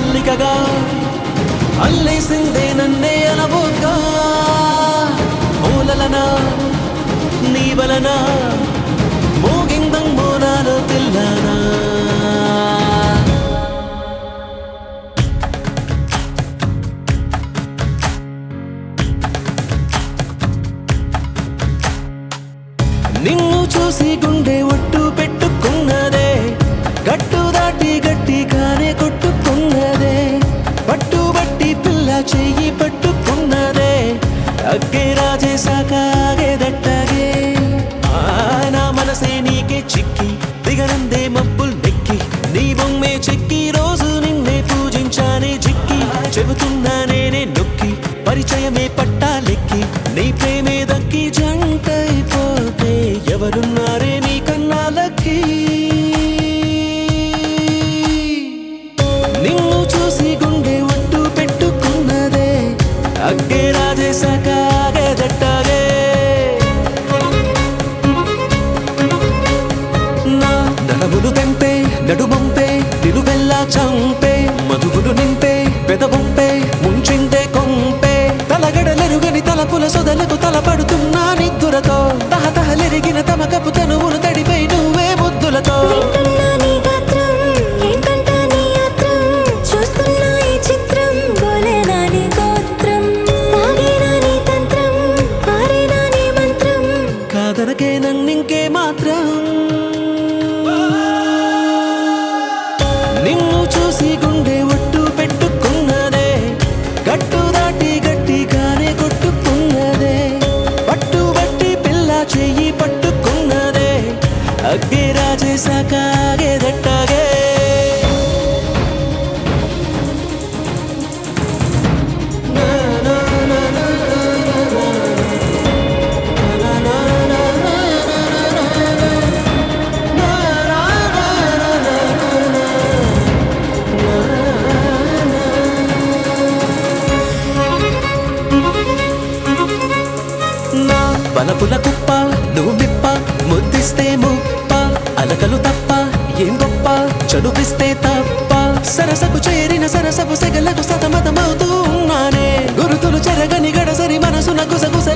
అల్లికగా అల్లేసిందే నన్నే అనబోగా మూలలనా నీ వలన మోగిందమ్మో నాలో పిల్లనా నిన్ను చూసి గుండె ఒట్టు పెట్టుకున్నదే గట్టు దాటి గట్టిగానే కొట్టుకున్నదే పట్టుబట్టి పిల్ల చెయ్యి పట్టుకున్నదే అగ్గే రాజేశాక ఆగేదట్టగే నా మనసే నీకే చిక్కి దిగనందే మబ్బుల్ నెక్కి నీ బొమ్మే చెక్కి రోజు నిన్నే పూజించానే చిక్కి చెబుతున్నా నేనే నొక్కి పరిచయమే పట్టాలెక్కి నీ ప్రేమే దక్కి జంటైపోతే ఎవరున్నారే నీ కన్నాలకి నిన్ను చూసి గుండె ఒట్టు పెట్టుకున్నదే అగ్గే రాజేశాక ఆగేదట్టగే నా నడములు తెంపే నడుమంపే నిలువెల్లా చంపే మధువులు నింపే పెదవంపే ముంచిందే కొంపే తలగడలెరుగని తలపుల సొదలకు తలపడుతున్నా నిద్దురతో తహతహలెరిగిన తమకపు తనువును తడిపై నువ్వే ముద్దులతో కాదనకే నన్నింకే మాత్రం నిన్ను చూసి గుండె ఒట్టు పెట్టుకున్నదే గట్టు దాటి గట్టిగానే కొట్టుకున్నదే పట్టుబట్టి పిల్ల చెయ్యి పట్టుకున్నదే అగ్గే రాజేశాక ఆగేదట్టగే బలపుల కుప్ప నువ్వు మిప్ప ముద్దిస్తే ముప్ప అలకలు తప్ప ఏం గొప్ప చదువిస్తే తప్ప సరసకు చేరిన సరసపు సెగలకు సతమతమవుతూ ఉన్నానే గురుతులు చెరగని గడసరి మనసున గుసగుస